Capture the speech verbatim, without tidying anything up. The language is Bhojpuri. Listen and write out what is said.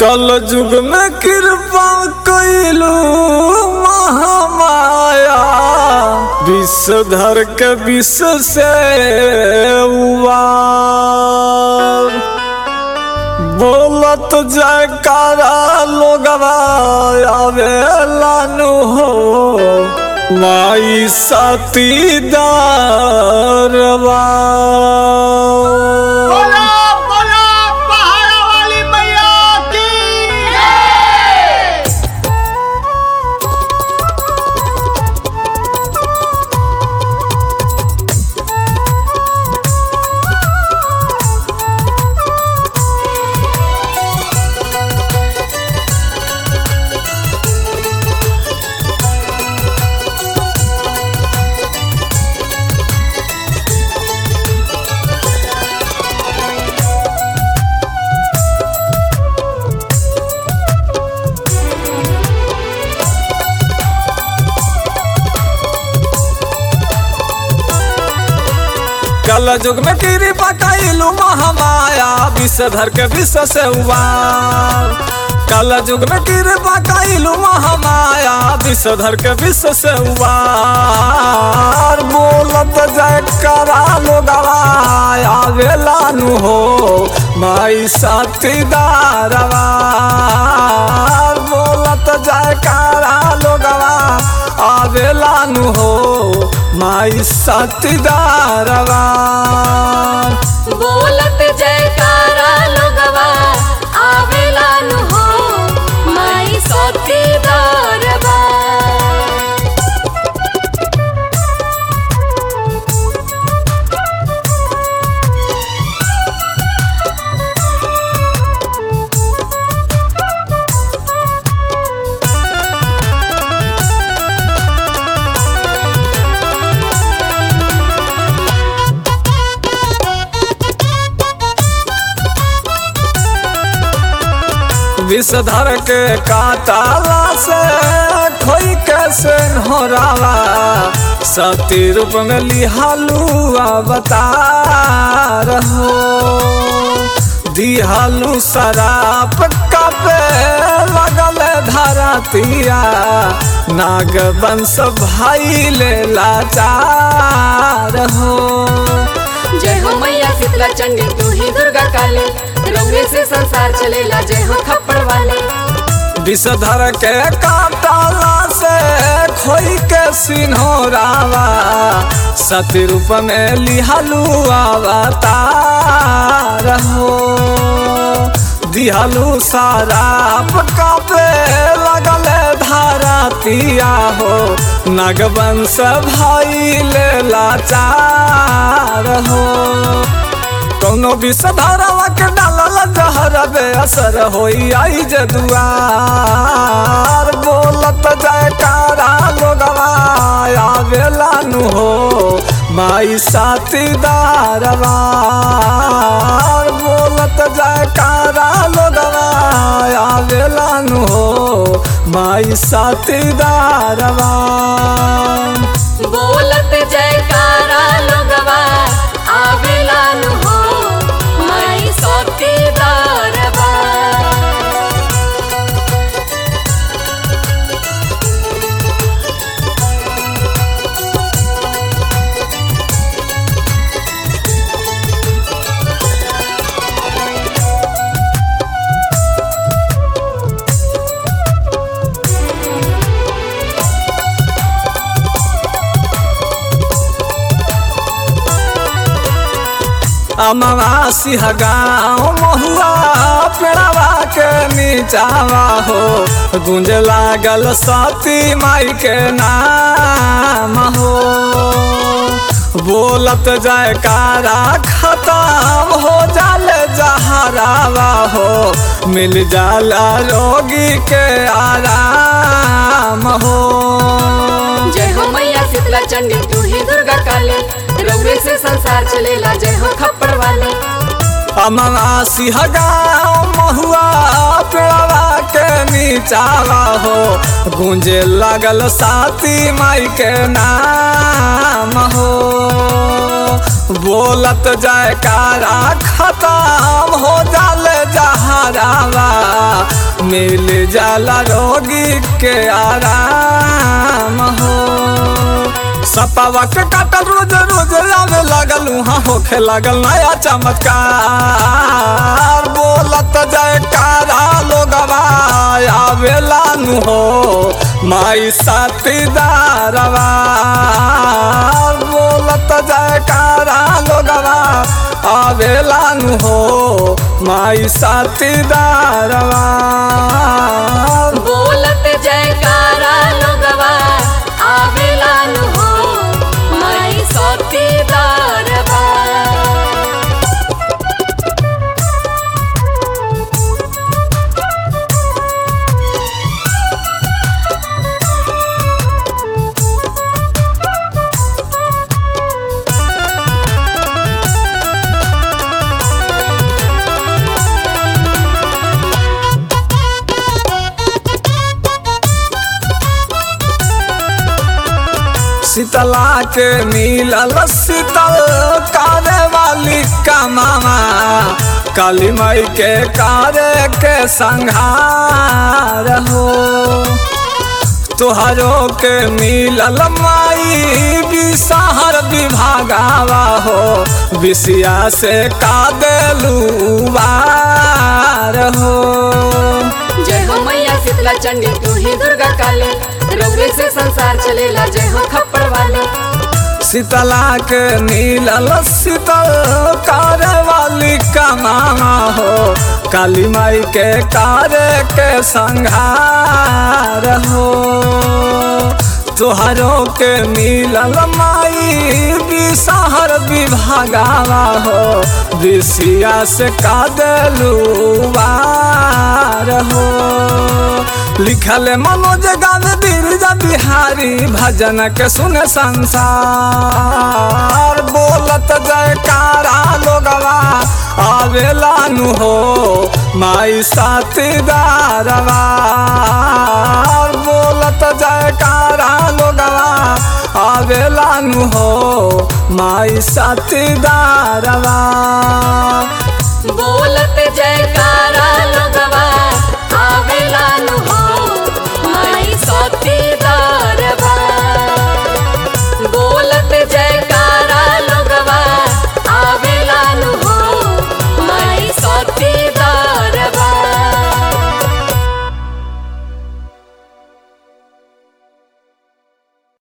कल युग में कृपा कैलू महामाया, विषधर के विष से उबार। बोलत जयकारा लोगवा आवेलानु हो, माई सतीदारवा। कल युग में कृपा कैलू महामाया, विषधर के विष से उबार। कल युग में कृपा कैलू महामाया, विषधर के विष से उबार। बोलत जयकारा लोगवा आवेलानु हो, माई सतीदारवा। बोलत जयकारा लोगवा आवेलानु हो, माई सतीदारवा। बोलत जयकारा लोगवा आवेलानु हो, माई सतीदारवा। विषधर के काटाला से खोई कैसे होरावा, सती रूप में लिहालू अवतार हो। दिहालू शराप कापे लगल धरतिया, नाग वंश भाई ले लाचार हो। जय हो मैया शीतला चंडी, तू ही दुर्गा काली, रंगे से संसार चलेला। जय हो थप्पड़ वाले। विषधर के काटाला से खोई के सिन्होरावा, सती रूप में लिहालू अवतार हो। दिहालू शराप कापे लगल धरतिया हो, नागवंश भाई ले लाचार हो। कौनो विषधरवा के डालल जहर बेअसर होई आई जे दुआर। बोलत जयकारा लोगवा आवेलानु हो, माई सतीदारवा। बोलत जयकारा लोगवा आवेलानु हो, माई सतीदारवा। बोलत जयकारा लोगवा आवेलानु हो, माई सतीदारवा। अमावासी गाँव महुआ पेड़वा के नीचावा हो, गूंज लागल सती माई के नाम हो। बोलत जयकारा खत्म हो जाले जहरावा हो, मिल जाला रोगी के आराम हो। जय हो मैया शीतला चंडी, तू ही दुर्गा काली, रंगे से संसार चलेला। जय हो थप्पड़ वाले। अमावासी गाँव महुआ पेड़वा के नीचावा हो, गूंजे लागल सती माई के नाम हो। बोलत जयकारा खत्म हो जाले जहरावा, मिल जाला रोगी के आराम हो। सपावा के काटल रोज रोज आवे लगल, वहाँ होखे लगल नया चमत्कार। बोलत जयकारा लोगवा आवेला नु हो माई साथीदारवा। बोलत जयकारा लोगवा आवेला नु हो माई साथीदारवा। बोलत जयकारा लोगवा आवेला नु हो माई साथीदारवा। शीतला के मिलल शीतल करे वाली कमामा, काली माई के करे के संहार हो। तुहरो के मिलल माई बिसहर विभागावा हो, बिसिया से का देलू बार हो। जय हो मैया शीतला चंडी तू ही दुर्गा काली, रौरे से संसार चलेला जय हो खप्पड़ वाले। शीतला के मिलल शीतल करे वाली कमामा हो, काली माई के करे के संहार हो। तुहरो के मिलल माई बिसहर विभागावा हो, बिसिया से का देलू बार हो। लिखल मनोज गावे बिरजा बिहारी, भजन के सुने संसार। बोलत जयकारा लोगवा आवेला नु हो माई साथीदारवा। बोलत जयकारा लोगवा आवेला नु हो माई साथीदारवा। बोलत जयकारा